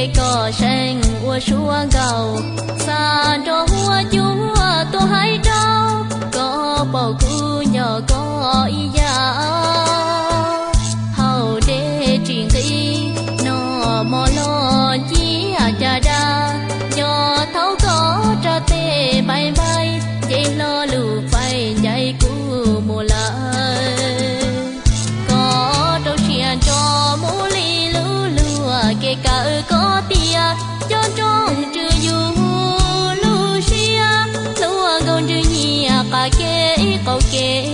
cái cỏ xanh ua xuống cầu xa cho hoa chúa tôi hãy đâu có bầu cu nhỏ có ý giá hầu để chuyện gì nó mò lo chỉ cha đa do thấu có cho tê bay bay dây lo lù phải dây cu mùa lại có đâu chuyện cho mũ ly lú lùa kể cả có tia cho trong trừ du lù xia lúa gồng trừ nhia cả kê câu kê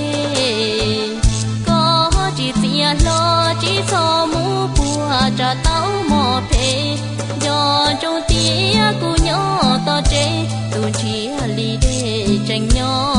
có chỉ tia lo chỉ so mũ bùa cho tao mò phê do trong tia cu nhỏ to chế tu chia ly để tranh nhau